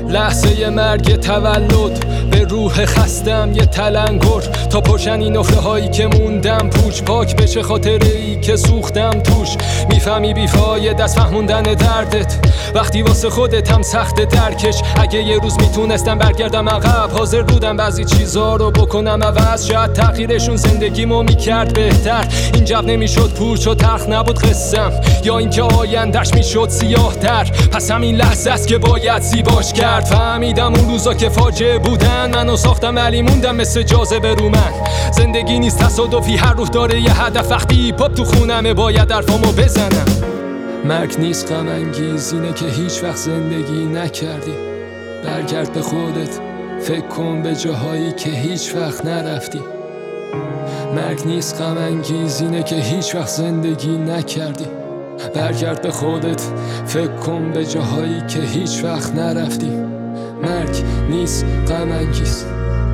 لحظه مرگ تولد به روح خستم یه تلنگر تا پرشن این نفره هایی که موندم پوچ پاک بشه خاطره ای که سوختم توش. میفهمی بیفاید از فهموندن دردت وقتی واسه خودت هم سخت درکش. اگه یه روز میتونستم برگردم عقب حاضر بودم بعضی چیزا رو بکنم عوض. شاید تغییرشون زندگیمو میکرد بهتر. این جب نمیشد پوچ و تلخ نبود قصم یا اینکه آیندهش میشد سیاه تر. پس همین لحظه است که باید زیباش کرد. فهمیدم اون روزا که فاجعه بودن منو ساختم ولی موندم مثل جاذبه رو من. زندگی نیست تصادفی هر روح داره یه هدف. وقتی پاپ تو خونمه باید حرفامو بزنم. مرگ نیست غم انگیز اینه که هیچ وقت زندگی نکردی. برگرد به خودت فکر کن به جاهایی که هیچ وقت نرفتی. مرگ نیست غم انگیز اینه که هیچ وقت زندگی نکردی. برگرد به خودت فکر کن به جاهایی که هیچ وقت نرفتی. مرگ نیست غم انگیز.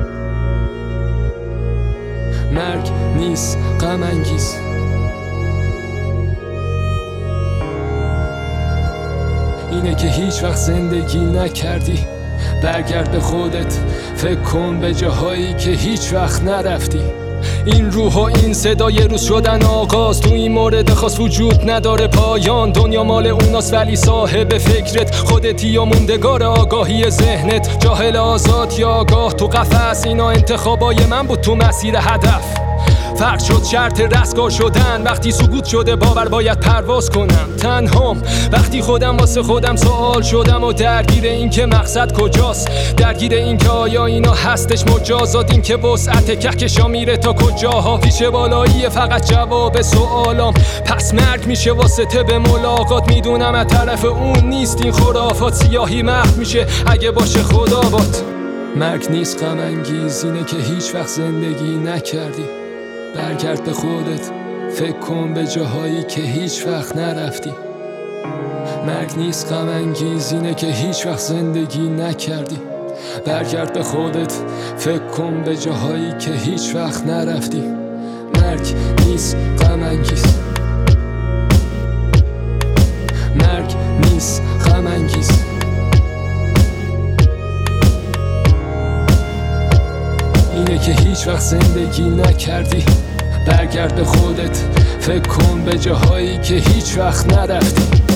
مرگ نیست غم انگیز. اینه که هیچ وقت زندگی نکردی. برگرد به خودت فکر کن به جاهایی که هیچ وقت نرفتی. این روح و این صدا یه روز شدن آغاز. تو این مورد خاص وجود نداره پایان. دنیا مال اوناست ولی صاحب فکرت خودتی یا موندگار آگاهی ذهنت. جاهل آزاد یا آگاه تو قفس اینا انتخابای من بود تو مسیر هدف. فرق شد شرط رستگار شدن وقتی سکوت شده باور باید پرواز کنم. تنهام وقتی خودم واسه خودم سوال شدم و درگیر این که مقصد کجاست. درگیر این که آیا اینا هستش مجازات. این که وسعت کهکشا میره تا کجاها. پیش بالایی فقط جواب سوالام. پس مرگ میشه واسطه به ملاقات. میدونم از طرف اون نیست این خرافات. سیاهی محو میشه اگه باشه خدا بات. مرگ نیست غم انگیز اینه که هیچ وقت زندگی نکردی. برگرد به خودت فکر کن به جاهایی که هیچ وقت نرفتی. مرگ نیست غم انگیز اینه که هیچ وقت زندگی نکردی. برگرد به خودت فکر کن به جاهایی که هیچ وقت نرفتی. مرگ نیست غم انگیز. مرگ نیست غم انگیز. اینه که هیچ وقت زندگی نکردی. برگرد به خودت فکر کن به جاهایی که هیچ وقت نرفتی.